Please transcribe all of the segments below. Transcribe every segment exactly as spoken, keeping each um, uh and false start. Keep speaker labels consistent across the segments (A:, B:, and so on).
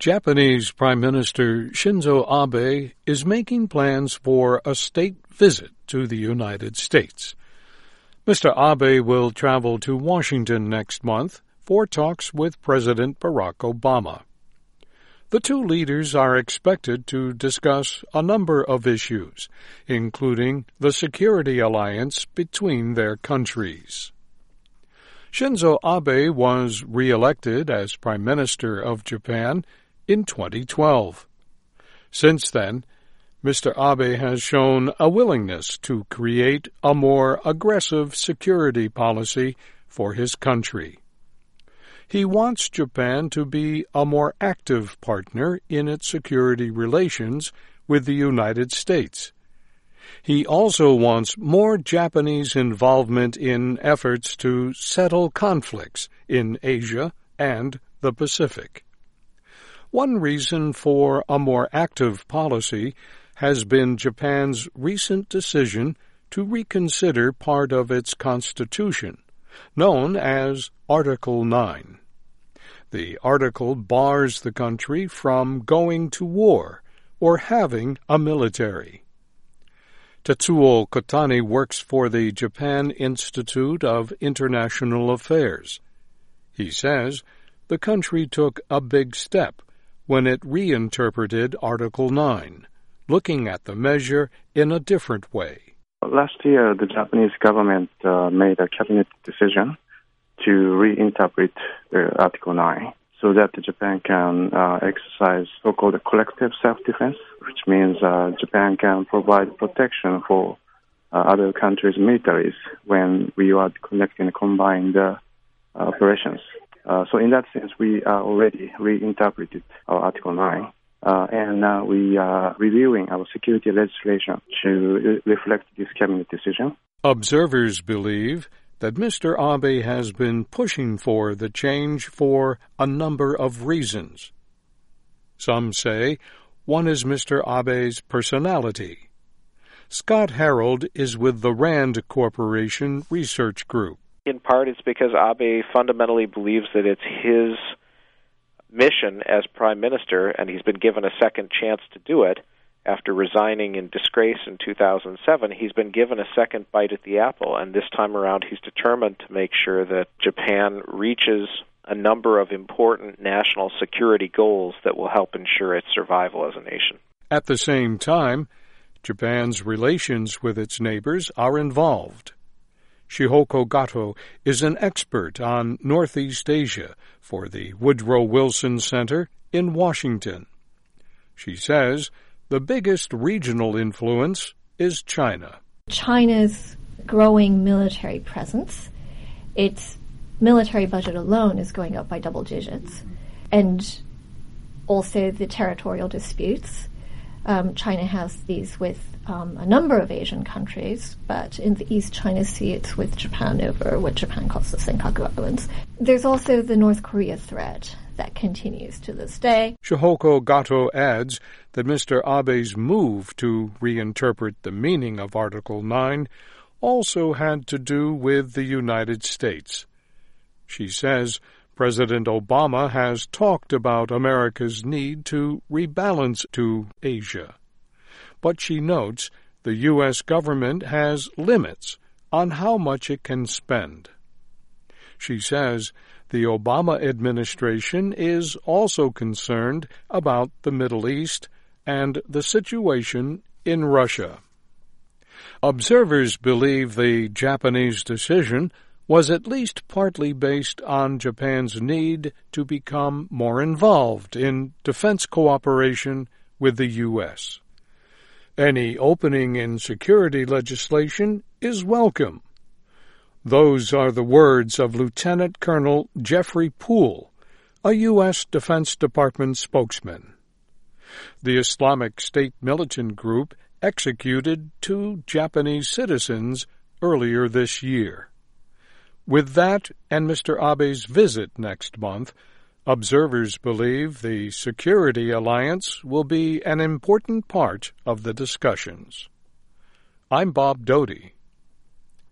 A: Japanese Prime Minister Shinzo Abe is making plans for a state visit to the United States. Mister Abe will travel to Washington next month for talks with President Barack Obama. The two leaders are expected to discuss a number of issues, including the security alliance between their countries. Shinzo Abe was re-elected as Prime Minister of Japan in twenty twelve. Since then, Mister Abe has shown a willingness to create a more aggressive security policy for his country. He wants Japan to be a more active partner in its security relations with the United States. He also wants more Japanese involvement in efforts to settle conflicts in Asia and the Pacific. One reason for a more active policy has been Japan's recent decision to reconsider part of its constitution, known as Article nine. The article bars the country from going to war or having a military. Tetsuo Kotani works for the Japan Institute of International Affairs. He says the country took a big step when it reinterpreted Article nine, looking at the measure in a different way.
B: Last year, the Japanese government uh, made a cabinet decision to reinterpret uh, Article nine so that Japan can uh, exercise so-called collective self-defense, which means uh, Japan can provide protection for uh, other countries' militaries when we are conducting combined uh, operations. Uh, so in that sense, we are already reinterpreted our Article nine, uh, and uh, we are reviewing our security legislation to re- reflect this cabinet decision.
A: Observers believe that Mister Abe has been pushing for the change for a number of reasons. Some say one is Mister Abe's personality. Scott Harold is with the RAND Corporation Research Group.
C: In part, it's because Abe fundamentally believes that it's his mission as Prime Minister, and he's been given a second chance to do it. After resigning in disgrace in two thousand seven, he's been given a second bite at the apple, and this time around he's determined to make sure that Japan reaches a number of important national security goals that will help ensure its survival as a nation.
A: At the same time, Japan's relations with its neighbors are involved. Shihoko Gato is an expert on Northeast Asia for the Woodrow Wilson Center in Washington. She says the biggest regional influence is China.
D: China's growing military presence, its military budget alone is going up by double digits, and also the territorial disputes. Um, China has these with um, a number of Asian countries, but in the East China Sea it's with Japan over what Japan calls the Senkaku Islands. There's also the North Korea threat that continues to this day.
A: Shihoko Gato adds that Mister Abe's move to reinterpret the meaning of Article nine also had to do with the United States. She says President Obama has talked about America's need to rebalance to Asia. But she notes the U S government has limits on how much it can spend. She says the Obama administration is also concerned about the Middle East and the situation in Russia. Observers believe the Japanese decision was at least partly based on Japan's need to become more involved in defense cooperation with the U S. Any opening in security legislation is welcome. Those are the words of Lieutenant Colonel Jeffrey Poole, a U S Defense Department spokesman. The Islamic State militant group executed two Japanese citizens earlier this year. With that and Mister Abe's visit next month, observers believe the security alliance will be an important part of the discussions. I'm Bob Doty.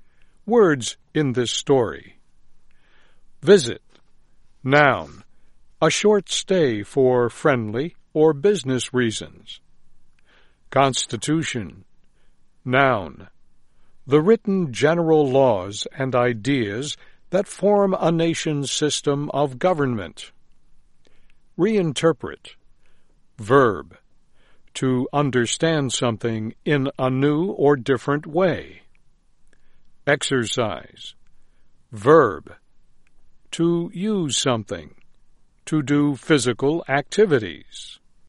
A: Words in this story. Visit, noun, a short stay for friendly or business reasons. Constitution. Noun. The written general laws and ideas that form a nation's system of government. Reinterpret. Verb. To understand something in a new or different way. Exercise. Verb. To use something. To do physical activities.